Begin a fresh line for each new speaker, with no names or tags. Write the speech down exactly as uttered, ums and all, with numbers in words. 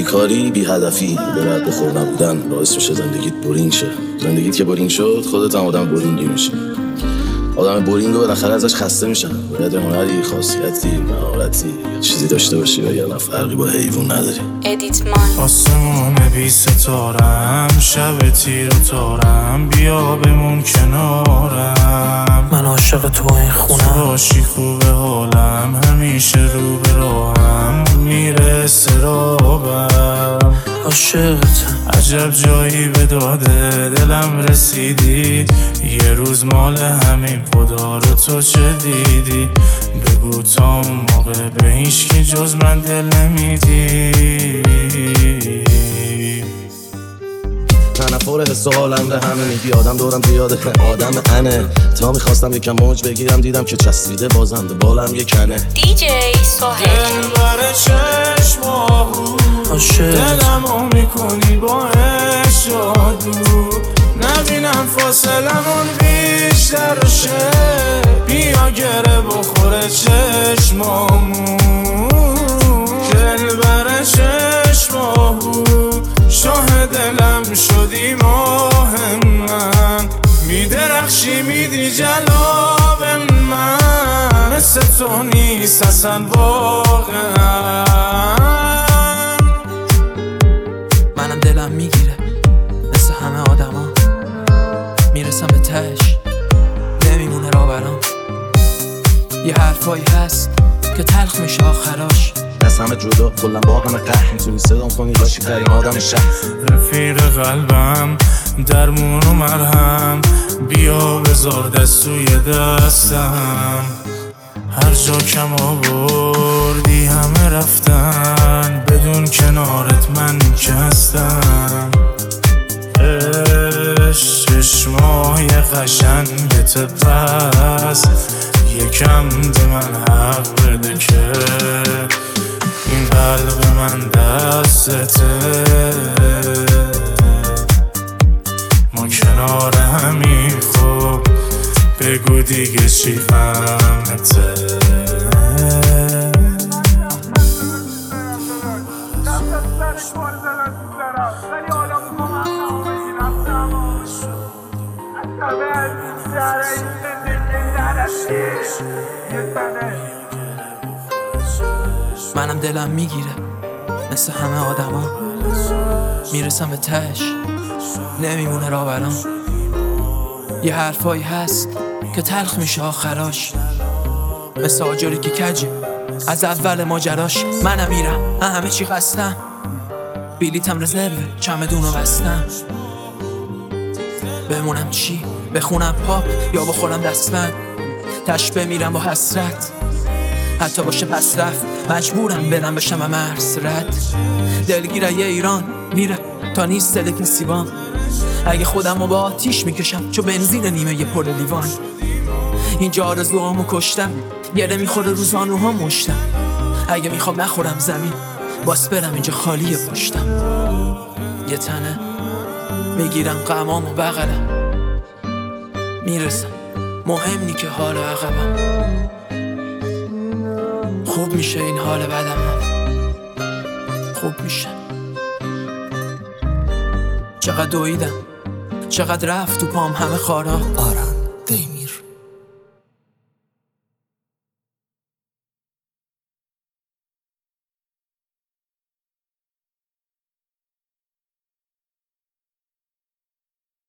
بیکاری، بی هدفی، به رد بخور نبودن باعث میشه زندگیت بورینگ شه. زندگیت که بورینگ شد خودت هم آدم بورینگی میشی. آدم بورینگ رو بالاخره ازش خسته میشن. باید هنری، خاصیتی، مهارتی یا چیزی داشته باشی وگرنه فرقی با حیوان نداری.
ادیتمان.
آسمون بی ستارم، شب تیر و تارم، بیا بمون کنارم.
من عاشق تو این خونم،
تو باشی خوبه حالم، همیشه رو به راهم میره سرابم.
عاشقتم
عجب جایی به داده دلم رسیدی، یه روز مال همین خدا رو تو چه دیدی؟ بگو تا اون موقع به هیچ کی جز من دل نمیدی.
تنفر حس و حالم به همه میگی آدم دورم زیاده، آدم انه تا میخواستم یکم موج بگیرم دیدم که چسبیده بازم به بالم یه کنه.
دی جی سوهل.
دل بر چشماهو دلمو میکنی با اشادو، نبینم فاصلمون بیشتر شه، بیا گره بخوره چشمامون. دل بر چشماهو شاه دلم شدی ماه من، میدرخشی میدی جلاب من، مثل تو نیست اصلا واقعا.
منم دلم میگیره مثل همه آدما، میرسم به تهش نمیمونه راه برام. یه حرفایی هست که تلخ میشه آخراش،
از همه جدا کلن با همه قهر، میتونی صدام کنی باشی ترین آدم شهر.
رفیق قلبم درمون و مرهم، بیا بذار دست توی دستم. هر جا کم آوردی همه رفتن، بدون کنارت من که هستم. عشق چشمای قشنگت پس یکم به من حق بده که این قلب من دستته، ما کنار همین خوب بگو دیگه چی فهمته.
منم دلم میگیره مثل همه آدما، میرسم به تهش نمیمونه راه برام. یه حرفایی هست که تلخ میشه آخراش، مثل آجری که کجه از اول ماجراش. منم میرم من همه چی خستم، بیلیتم رزرو چمدونو بستم. بمونم چی؟ بخونم پاپ یا بخورم دستبند؟ تش بمیرم با حسرت حتی باشه پس رفت، مجبورم برم بشم مرز رد. دلگیره یه ایران میره تا نیست دل کسی بام، اگه خودم رو با آتیش میکشم چو بنزین نیمه یه پر لیوان. اینجا آرزوهامو کشتم، گره میخوره روزانوها مشتم. اگه میخوام نخورم زمین باس برم اینجا خالیه پشتم. یه تنه میگیرم غمامو بغلم، میرسم مهم نی که حال عقبم. خوب میشه این حال بدم، خوب میشه. چقدر دویدم، چقدر رفت تو پام همه خارا.
آران دیمی